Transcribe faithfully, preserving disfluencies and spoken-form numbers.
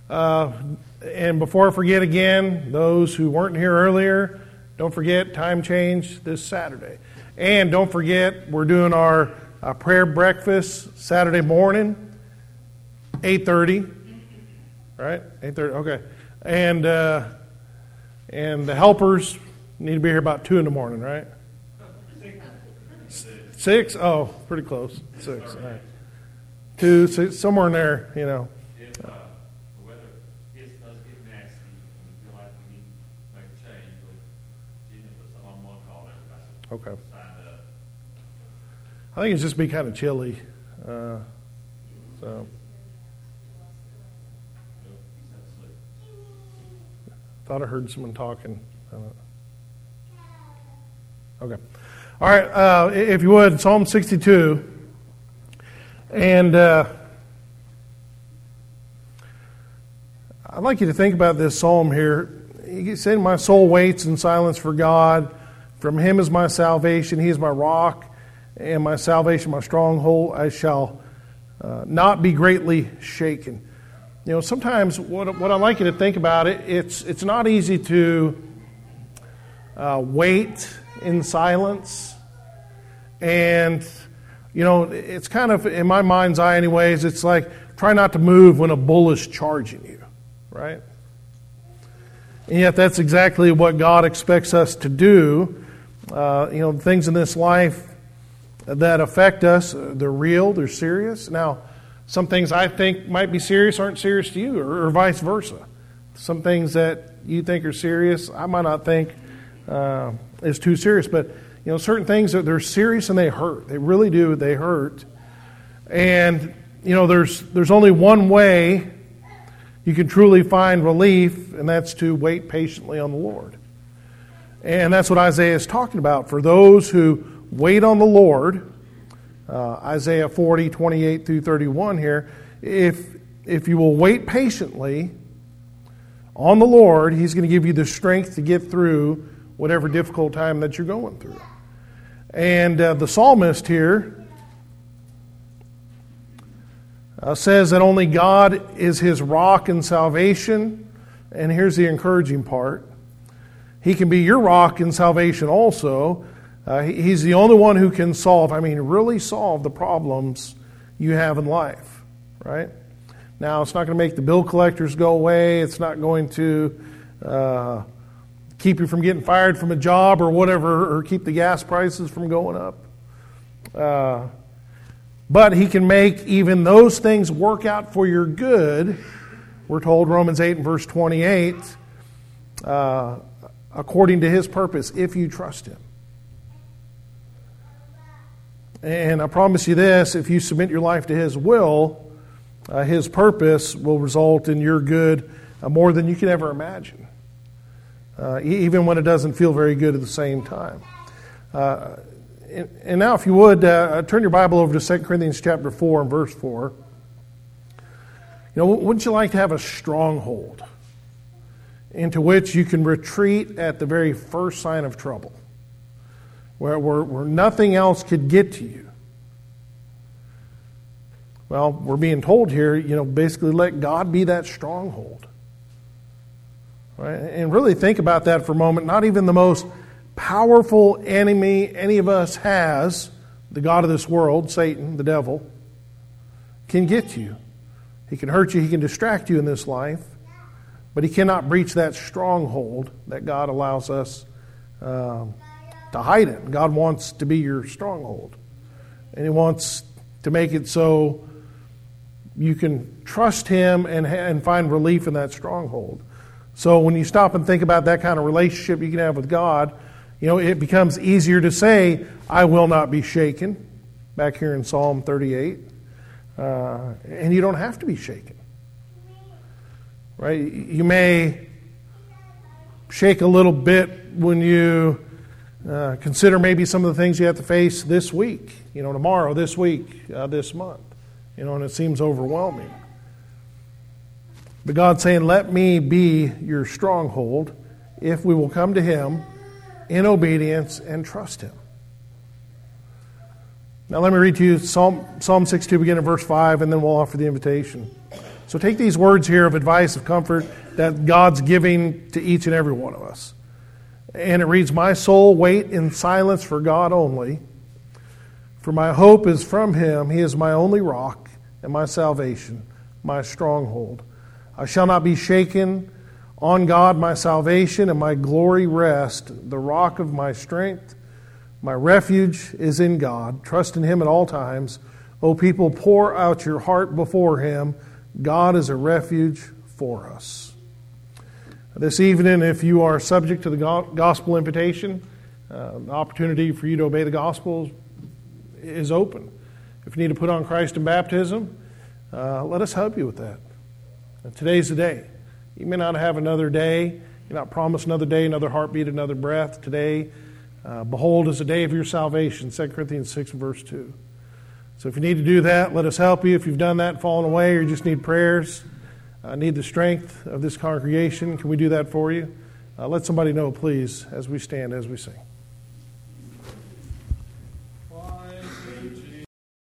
Uh, and before I forget again, those who weren't here earlier, don't forget time change this Saturday. And don't forget, we're doing our uh, prayer breakfast Saturday morning, eight thirty. Right? eight thirty, okay. And, uh, and the helpers need to be here about two in the morning, right? Six? Oh, pretty close. Six. All right. Two, six, somewhere in there, you know. If uh, the weather gets, does get nasty, and we feel like we need to make a change, we'll Gina put some on one call everybody. Okay. Signed up. I think it's just be kind of chilly. Uh, so. Thought I heard someone talking. Okay. All right. Uh, if you would, Psalm sixty-two. And uh, I'd like you to think about this psalm here. He said, "My soul waits in silence for God. From Him is my salvation. He is my rock and my salvation, my stronghold. I shall uh, not be greatly shaken." You know, sometimes what what I like you to think about it, it's it's not easy to uh, wait in silence, and you know, it's kind of, in my mind's eye, anyways, it's like try not to move when a bull is charging you, right? And yet, that's exactly what God expects us to do. Uh, you know, things in this life that affect us, they're real, they're serious. Now, some things I think might be serious aren't serious to you, or, or vice versa. Some things that you think are serious, I might not think uh, is too serious. But, you know, certain things, that they're serious and they hurt. They really do, they hurt. And, you know, there's there's only one way you can truly find relief, and that's to wait patiently on the Lord. And that's what Isaiah is talking about. For those who wait on the Lord, Uh, Isaiah forty, twenty-eight through thirty-one here, if if you will wait patiently on the Lord, He's going to give you the strength to get through whatever difficult time that you're going through. And uh, the psalmist here uh, says that only God is his rock and salvation. And here's the encouraging part. He can be your rock and salvation also. Uh, he's the only one who can solve, I mean, really solve the problems you have in life, right? Now, it's not going to make the bill collectors go away. It's not going to uh, keep you from getting fired from a job or whatever, or keep the gas prices from going up. Uh, but He can make even those things work out for your good. We're told, Romans eight and verse twenty-eight, uh, according to His purpose, if you trust Him. And I promise you this, if you submit your life to His will, uh, His purpose will result in your good uh, more than you can ever imagine, uh, even when it doesn't feel very good at the same time. Uh, and, and now, if you would, uh, turn your Bible over to Second Corinthians chapter four and verse four. You know, wouldn't you like to have a stronghold into which you can retreat at the very first sign of trouble? Where, where, where nothing else could get to you. Well, we're being told here, you know, basically let God be that stronghold. Right? And really think about that for a moment. Not even the most powerful enemy any of us has, the god of this world, Satan, the devil, can get to you. He can hurt you, he can distract you in this life, but he cannot breach that stronghold that God allows us um, to hide it. God wants to be your stronghold. And He wants to make it so you can trust Him and, and find relief in that stronghold. So when you stop and think about that kind of relationship you can have with God, you know, it becomes easier to say, I will not be shaken, back here in Psalm thirty-eight. Uh, and you don't have to be shaken. Right? You may shake a little bit when you Uh, consider maybe some of the things you have to face this week, you know, tomorrow, this week, uh, this month, you know, and it seems overwhelming. But God's saying, let me be your stronghold if we will come to Him in obedience and trust Him. Now let me read to you Psalm, Psalm sixty-two, beginning at verse five, and then we'll offer the invitation. So take these words here of advice, of comfort that God's giving to each and every one of us. And it reads, "My soul, wait in silence for God only. For my hope is from Him. He is my only rock and my salvation, my stronghold. I shall not be shaken. On God my salvation and my glory rest, the rock of my strength. My refuge is in God. Trust in Him at all times. O people, pour out your heart before Him. God is a refuge for us." This evening, if you are subject to the gospel invitation, uh, the opportunity for you to obey the gospel is open. If you need to put on Christ in baptism, uh, let us help you with that. And today's the day. You may not have another day. You're not promised another day, another heartbeat, another breath. Today, uh, behold, is the day of your salvation, Second Corinthians six, verse two. So if you need to do that, let us help you. If you've done that, fallen away, or you just need prayers, uh, need the strength of this congregation, can we do that for you? Uh, let somebody know, please, as we stand, as we sing.